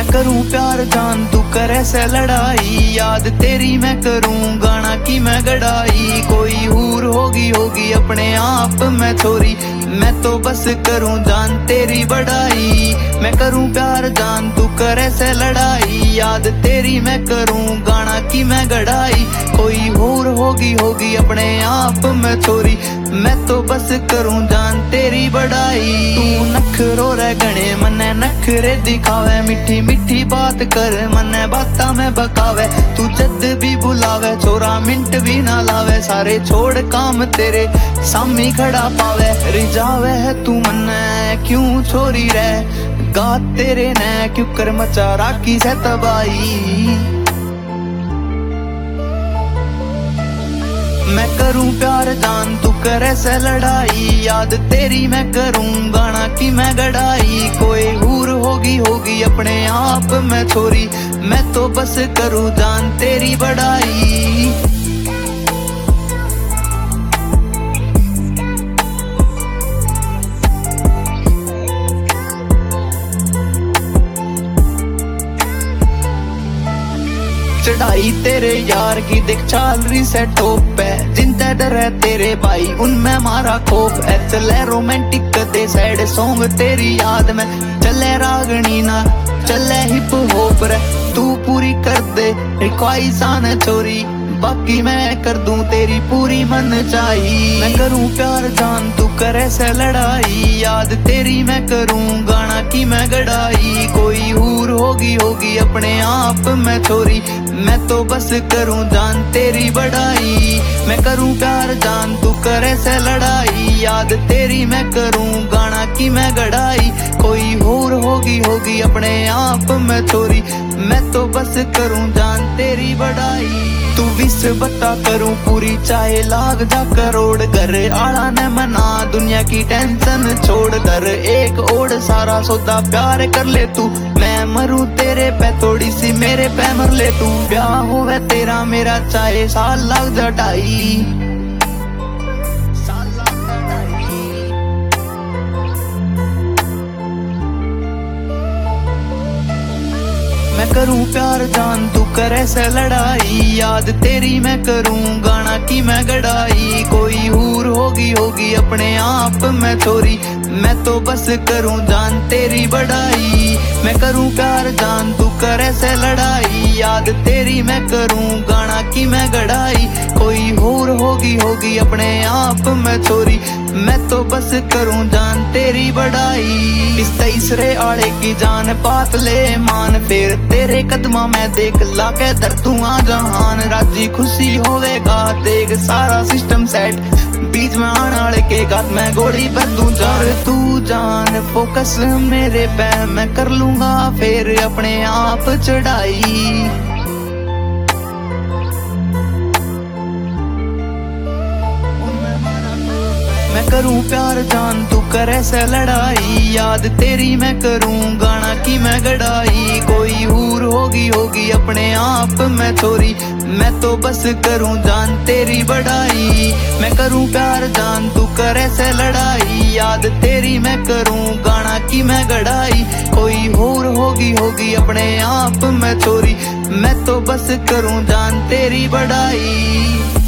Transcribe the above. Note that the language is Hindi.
करूं प्यार जान तू करे से लड़ाई, याद तेरी मैं करूं गाना की मैं गड़ाई। कोई हूर होगी अपने आप में छोरी, मैं तो बस करूं जान तेरी बड़ाई। मैं करूं प्यार जान तू करे से लड़ाई, याद तेरी मैं करूं गाना की मैं गड़ाई। कोई हूर होगी अपने आप में छोरी, मैं तो बस करूं जान तेरी बड़ाई। तू नखरो रे गणे मने नखरे दिखावे, मीठी मीठी बात कर मने बाता में बकावे। तू जद भी बुलावे छोरा मिंट भी ना लावे, सारे छोड़ काम तेरे सामी खड़ा पावे। रिझावे है तू मने क्यों छोरी रे, गा तेरे ने क्यों कर मचा राखी से तबाही। मैं करूं प्यार जान तू करे से लड़ाई, याद तेरी मैं करूं गाना की मैं गड़ाई। कोई हूर होगी अपने आप में छोरी, मैं तो बस करूं जान तेरी बड़ाई। चढ़ाई तेरे यार की देख चाल रही से टॉप है, जिनते डर है तेरे भाई उनमें मारा खोप है। चले रोमांटिक दे सैड सॉन्ग तेरी याद में, चले रागनी ना चले हिप हॉप रे। तू पूरी कर दे ख्वाहिशान छोरी, बाकी मैं कर दूं तेरी पूरी मन चाही। मैं करूं प्यार जान तू करे से लड़ाई, याद तेरी मैं करूं गाना की मैं गड़ाई। कोई हूर होगी अपने आप में छोरी, मैं तो बस करूं जान तेरी बड़ाई। मैं करूं प्यार जान तू करे से लड़ाई, याद तेरी मैं करूं गाना की मैं गड़ाई। कोई हूर होगी अपने आप में छोरी, मैं तो बस करूं जान तेरी बड़ाई। तू विस बता करूं पूरी चाहे लाग जा करोड़, घर आला ने मना दुनिया की टेंशन छोड़। कर एक ओढ़ सारा सौदा प्यार कर ले तू, मैं मरूं तेरे पे थोड़ी सी मेरे पे मर ले तू। ब्याह होवे तेरा मेरा चाहे साल लाग जा ढाई। मैं करूं प्यार जान तू करे से लड़ाई, याद तेरी मैं करूं गाना की मैं गड़ाई। कोई हूर होगी अपने आप में छोरी, मैं तो बस करूं जान तेरी बड़ाई। मैं करूं प्यार जान तू करे से लड़ाई, याद तेरी मैं करूं गाना की मैं गड़ाई। कोई हूर होगी अपने आप में छोरी, मैं तो बस करूं जान तेरी बड़ाई। इस तीसरे आड़े की जान पात ले मान, फिर तेरे कदमा में देख लाके धर तू आ जहान। राजी खुशी होवेगा देख सारा सिस्टम सेट, बीच में आने वाले के गात में गोली पर तू जान। तू जान फोकस मेरे पे मैं कर लूंगा फिर अपने आप चढ़ाई। मैं करूं प्यार जान तू करे से लड़ाई, याद तेरी मैं करूं गाना की मैं गड़ाई। कोई हूर होगी अपने आप में छोरी, मैं तो बस करूं जान तेरी बड़ाई। मैं करूं प्यार जान तू करे से लड़ाई, याद तेरी मैं करूं गाना की मैं गड़ाई। कोई हूर होगी अपने आप में छोरी, मैं तो बस करूं जान तेरी बड़ाई।